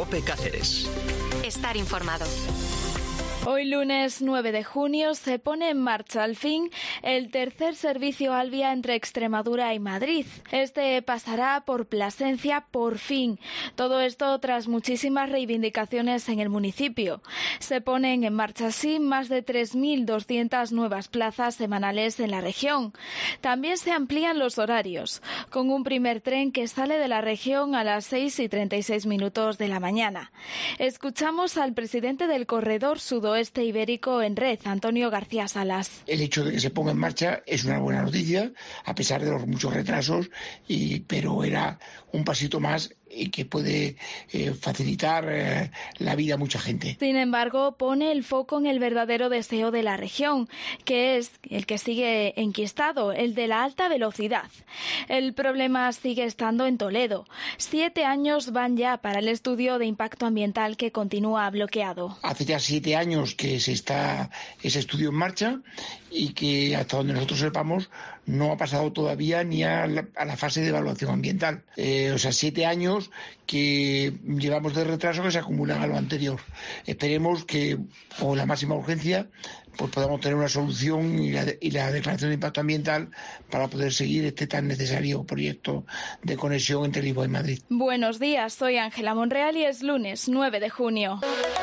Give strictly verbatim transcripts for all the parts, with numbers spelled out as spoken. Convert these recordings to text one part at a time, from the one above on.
COPE Cáceres. Estar informado. Hoy lunes nueve de junio se pone en marcha al fin el tercer servicio al vía entre Extremadura y Madrid. Este pasará por Plasencia por fin. Todo esto tras muchísimas reivindicaciones en el municipio. Se ponen en marcha así más de tres mil doscientas nuevas plazas semanales en la región. También se amplían los horarios, con un primer tren que sale de la región a las seis y treinta y seis minutos de la mañana. Escuchamos al presidente del corredor sudoeste Oeste Ibérico en Red, Antonio García Salas. El hecho de que se ponga en marcha es una buena noticia, a pesar de los muchos retrasos, y, pero era un pasito más y que puede eh, facilitar eh, la vida a mucha gente. Sin embargo, pone el foco en el verdadero deseo de la región, que es el que sigue enquistado, el de la alta velocidad. El problema sigue estando en Toledo. Siete años van ya para el estudio de impacto ambiental que continúa bloqueado. Hace ya siete años que se está ese estudio en marcha y que hasta donde nosotros sepamos no ha pasado todavía ni a la, a la fase de evaluación ambiental. Eh, o sea, siete años que llevamos de retraso que se acumulan a lo anterior. Esperemos que con la máxima urgencia pues podamos tener una solución y la, y la declaración de impacto ambiental para poder seguir este tan necesario proyecto de conexión entre Lisboa y Madrid. Buenos días, soy Ángela Monreal y es lunes nueve de junio.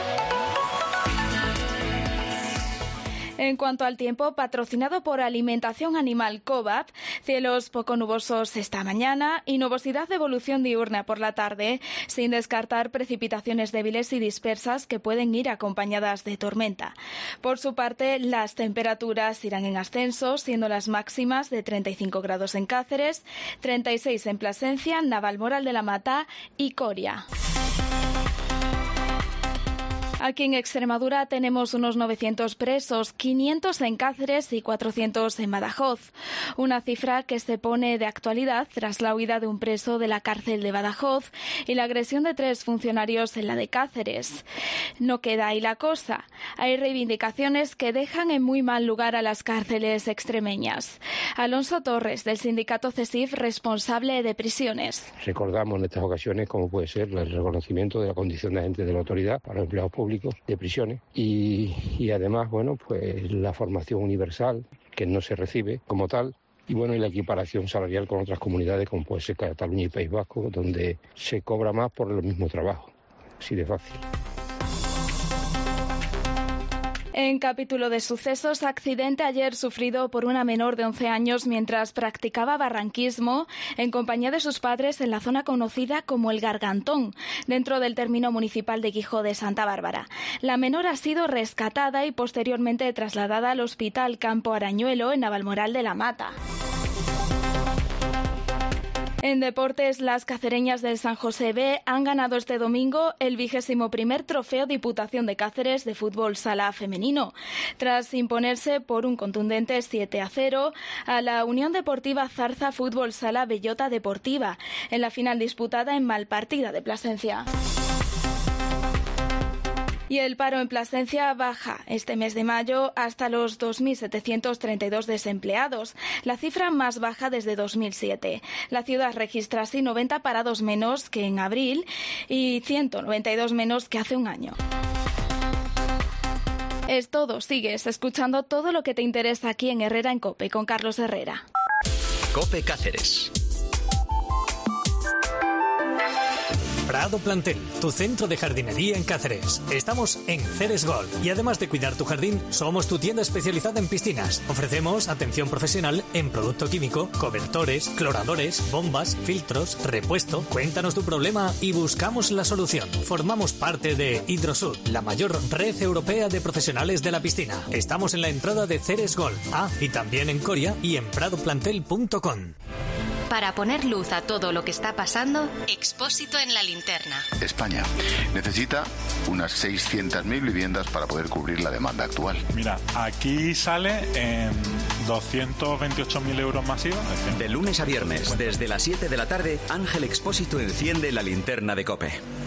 En cuanto al tiempo, patrocinado por Alimentación Animal Cobap, cielos poco nubosos esta mañana y nubosidad de evolución diurna por la tarde, sin descartar precipitaciones débiles y dispersas que pueden ir acompañadas de tormenta. Por su parte, las temperaturas irán en ascenso, siendo las máximas de treinta y cinco grados en Cáceres, treinta y seis en Plasencia, Navalmoral de la Mata y Coria. Aquí en Extremadura tenemos unos novecientos presos, quinientos en Cáceres y cuatrocientos en Badajoz. Una cifra que se pone de actualidad tras la huida de un preso de la cárcel de Badajoz y la agresión de tres funcionarios en la de Cáceres. No queda ahí la cosa. Hay reivindicaciones que dejan en muy mal lugar a las cárceles extremeñas. Alonso Torres, del sindicato CESIF, responsable de prisiones. Recordamos en estas ocasiones cómo puede ser el reconocimiento de la condición de agente de la autoridad para los empleados públicos de prisiones y, y además, bueno, pues la formación universal que no se recibe como tal y bueno, y la equiparación salarial con otras comunidades como puede ser Cataluña y País Vasco, donde se cobra más por el mismo trabajo, así de fácil. En capítulo de sucesos, accidente ayer sufrido por una menor de once años mientras practicaba barranquismo en compañía de sus padres en la zona conocida como El Gargantón, dentro del término municipal de Guijó de Santa Bárbara. La menor ha sido rescatada y posteriormente trasladada al Hospital Campo Arañuelo en Navalmoral de la Mata. En deportes, las cacereñas del San José B han ganado este domingo el vigésimo primer trofeo Diputación de Cáceres de fútbol sala femenino, tras imponerse por un contundente siete a cero a la Unión Deportiva Zarza Fútbol Sala Bellota Deportiva, en la final disputada en Malpartida de Plasencia. Y el paro en Plasencia baja este mes de mayo hasta los dos mil setecientos treinta y dos desempleados, la cifra más baja desde dos mil siete. La ciudad registra así noventa parados menos que en abril y ciento noventa y dos menos que hace un año. Es todo, sigues escuchando todo lo que te interesa aquí en Herrera en COPE con Carlos Herrera. COPE Cáceres. Prado Plantel, tu centro de jardinería en Cáceres. Estamos en Ceres Golf y además de cuidar tu jardín, somos tu tienda especializada en piscinas. Ofrecemos atención profesional en producto químico, cobertores, cloradores, bombas, filtros, repuesto. Cuéntanos tu problema y buscamos la solución. Formamos parte de Hidrosud, la mayor red europea de profesionales de la piscina. Estamos en la entrada de Ceres Golf. Ah, y también en Coria y en prado plantel punto com. Para poner luz a todo lo que está pasando, Expósito en la linterna. España necesita unas seiscientas mil viviendas para poder cubrir la demanda actual. Mira, aquí sale en doscientos veintiocho mil euros masivos. De lunes a viernes, desde las siete de la tarde, Ángel Expósito enciende la linterna de COPE.